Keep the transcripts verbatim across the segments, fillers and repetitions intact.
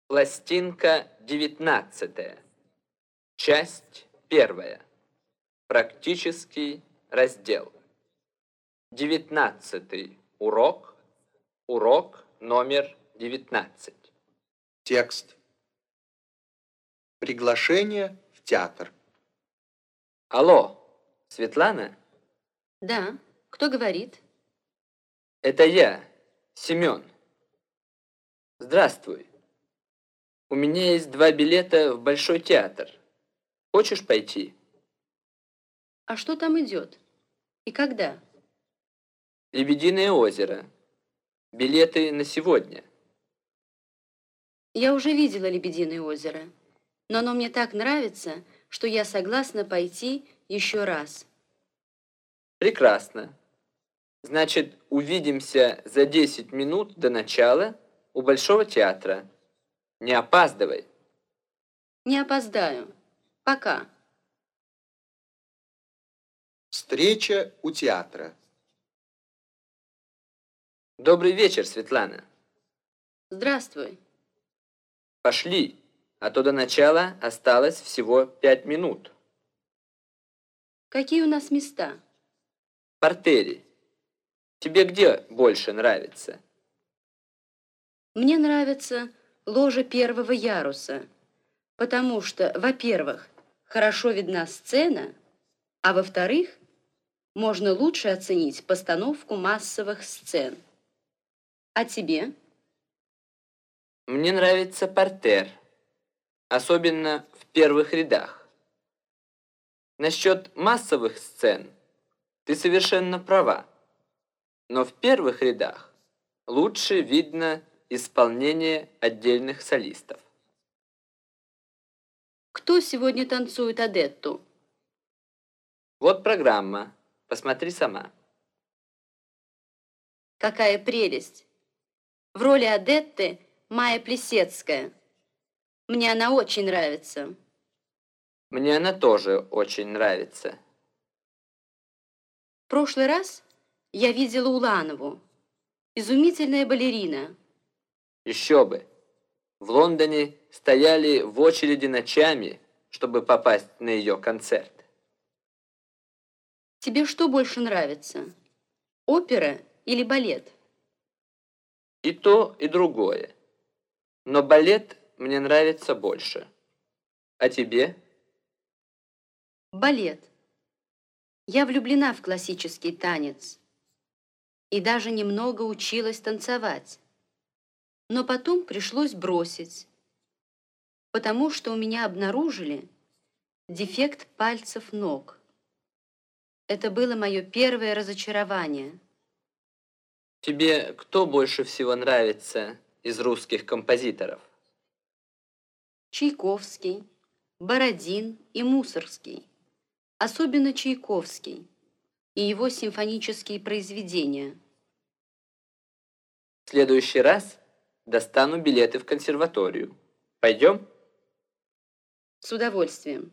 Пластинка девятнадцатая. Часть первая. Практический раздел. Девятнадцатый урок. Урок номер девятнадцать. Текст. Приглашение в театр. Алло, Светлана? Да, кто говорит? Это я, Семен. Здравствуй. У меня есть два билета в Большой театр. Хочешь пойти? А что там идет? И когда? Лебединое озеро. Билеты на сегодня. Я уже видела «Лебединое озеро», но оно мне так нравится, что я согласна пойти еще раз. Прекрасно. Значит, увидимся за десять минут до начала у Большого театра. Не опаздывай. Не опоздаю. Пока. Встреча у театра. Добрый вечер, Светлана. Здравствуй. Пошли, а то до начала осталось всего пять минут. Какие у нас места? В партере. Тебе где больше нравится? Мне нравится ложа первого яруса, потому что, во-первых, хорошо видна сцена, а во-вторых, можно лучше оценить постановку массовых сцен. А тебе? Мне нравится партер, особенно в первых рядах. Насчет массовых сцен ты совершенно права, но в первых рядах лучше видно исполнение отдельных солистов. Кто сегодня танцует Адетту? Вот программа, посмотри сама. Какая прелесть! В роли Адетты Майя Плисецкая. Мне она очень нравится. Мне она тоже очень нравится. В прошлый раз я видела Уланову. Изумительная балерина. Еще бы. В Лондоне стояли в очереди ночами, чтобы попасть на ее концерт. Тебе что больше нравится? Опера или балет? И то, и другое. Но балет мне нравится больше. А тебе? Балет. Я влюблена в классический танец и даже немного училась танцевать. Но потом пришлось бросить, потому что у меня обнаружили дефект пальцев ног. Это было мое первое разочарование. Тебе кто больше всего нравится из русских композиторов? Чайковский, Бородин и Мусоргский. Особенно Чайковский и его симфонические произведения. В следующий раз достану билеты в консерваторию. Пойдем? С удовольствием.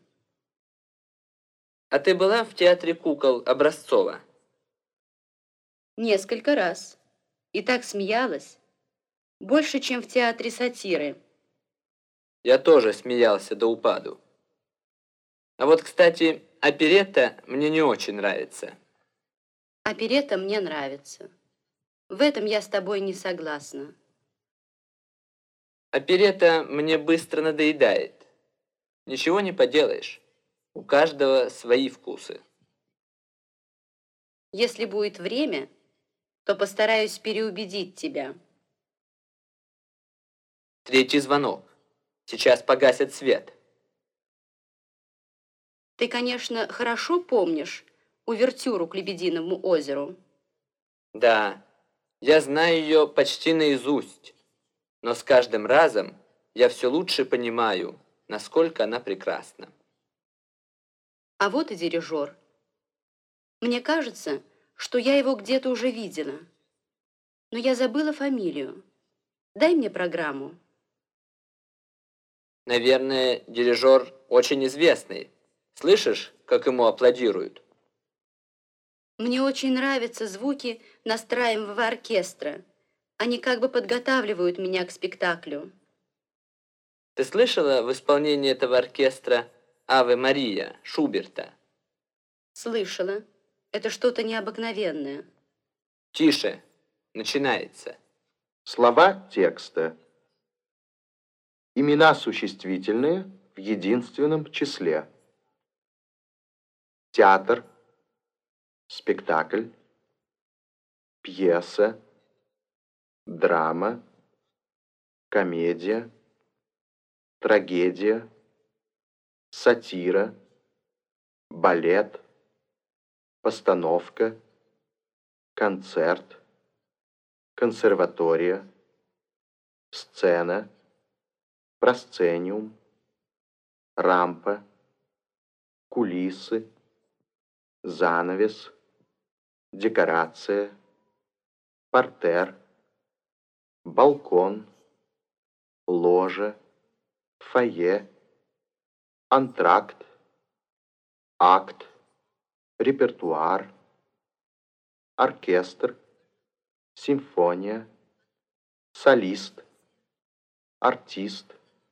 А ты была в театре кукол Образцова? Несколько раз. И так смеялась. Больше, чем в театре сатиры. Я тоже смеялся до упаду. А вот, кстати, оперетта мне не очень нравится. Оперетта мне нравится. В этом я с тобой не согласна. Оперетта мне быстро надоедает. Ничего не поделаешь. У каждого свои вкусы. Если будет время, то постараюсь переубедить тебя. Третий звонок. Сейчас погасят свет. Ты, конечно, хорошо помнишь увертюру к «Лебединому озеру». Да, я знаю ее почти наизусть. Но с каждым разом я все лучше понимаю, насколько она прекрасна. А вот и дирижер. Мне кажется, что я его где-то уже видела. Но я забыла фамилию. Дай мне программу. Наверное, дирижер очень известный. Слышишь, как ему аплодируют? Мне очень нравятся звуки настраиваемого оркестра. Они как бы подготавливают меня к спектаклю. Ты слышала в исполнении этого оркестра «Аве Мария» Шуберта? Слышала. Это что-то необыкновенное. Тише. Начинается. Слова текста. Имена существительные в единственном числе. Театр, спектакль, пьеса, драма, комедия, трагедия, сатира, балет, постановка, концерт, консерватория, сцена, просцениум, рампа, кулисы, занавес, декорация, партер, балкон, ложа, фойе, антракт, акт, репертуар, оркестр, симфония, солист, артист,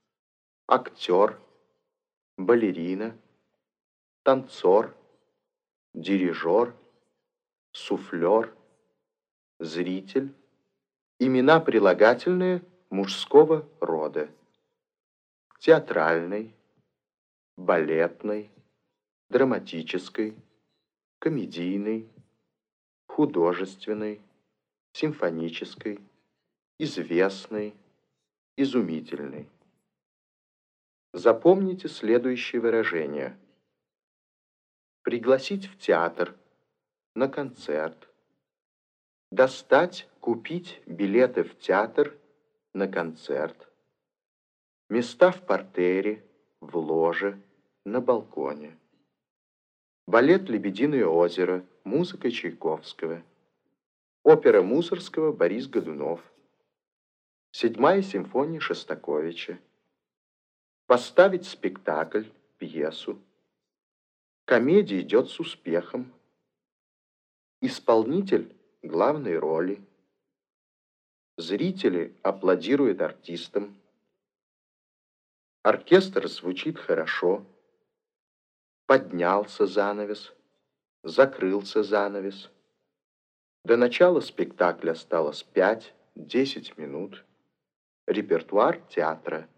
актер, балерина, танцор, дирижер, суфлер, зритель, имена прилагательные мужского рода. Театральной, балетной, драматической, комедийной, художественной, симфонической, известной, изумительной. Запомните следующие выражения. Пригласить в театр, на концерт. Достать, купить билеты в театр, на концерт. Места в партере, в ложе, на балконе. Балет «Лебединое озеро», музыка Чайковского. Опера Мусоргского Борис Годунов. Седьмая симфония Шостаковича. Поставить спектакль, пьесу. Комедия идет с успехом. Исполнитель главной роли. Зрители аплодируют артистам. Оркестр звучит хорошо. Поднялся занавес. Закрылся занавес. До начала спектакля осталось пять-десять минут. Репертуар театра.